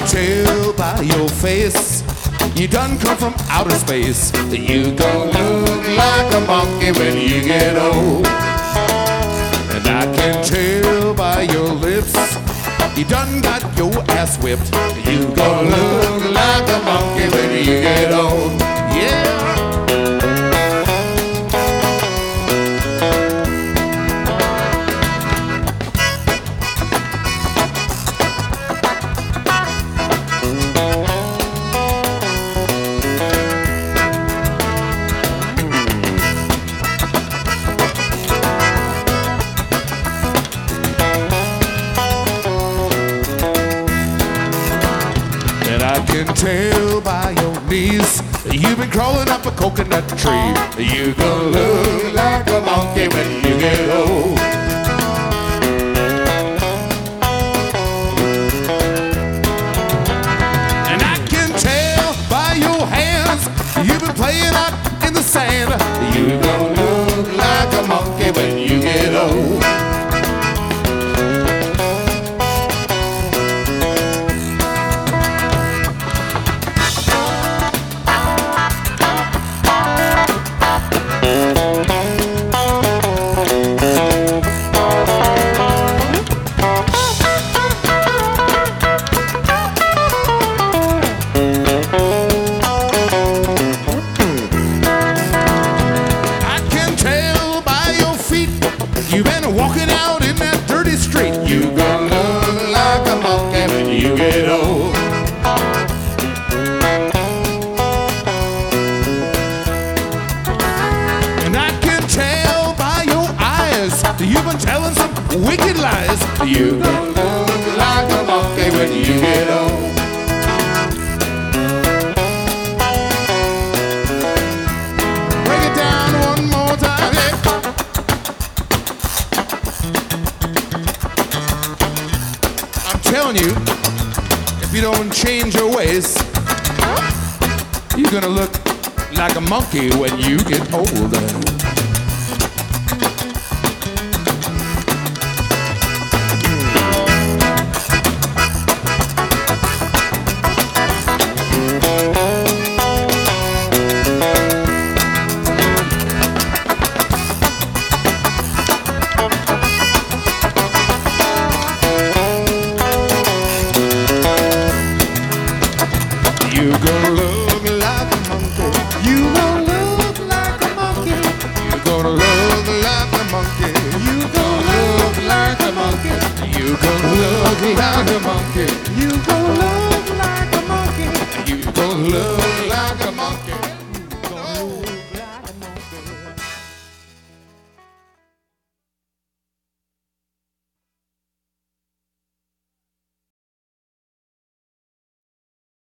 tell by your face you done come from outer space. You gon' look like a monkey when you get old. And I can tell by your lips you done got your ass whipped. You gon' look like a monkey when you get old. Yeah. And I can tell by your knees you've been crawling up a coconut tree. You gonna look like a monkey when you get old. And I can tell by your hands you've been playing out in the sand. You gonna look like a monkey when you get old. You've been walking out in that dirty street. You gonna look like a monkey when you get old. And I can tell by your eyes you've been telling some wicked lies. You gonna look like a monkey when you get old. Break it down one more time, yeah. Telling you, if you don't change your ways, you're gonna look like a monkey when you get older. You gonna look like a monkey. You gonna look like a monkey. You gonna look like a monkey. You gonna look like a monkey. You gonna look like a monkey. You gonna look like a monkey. You gonna look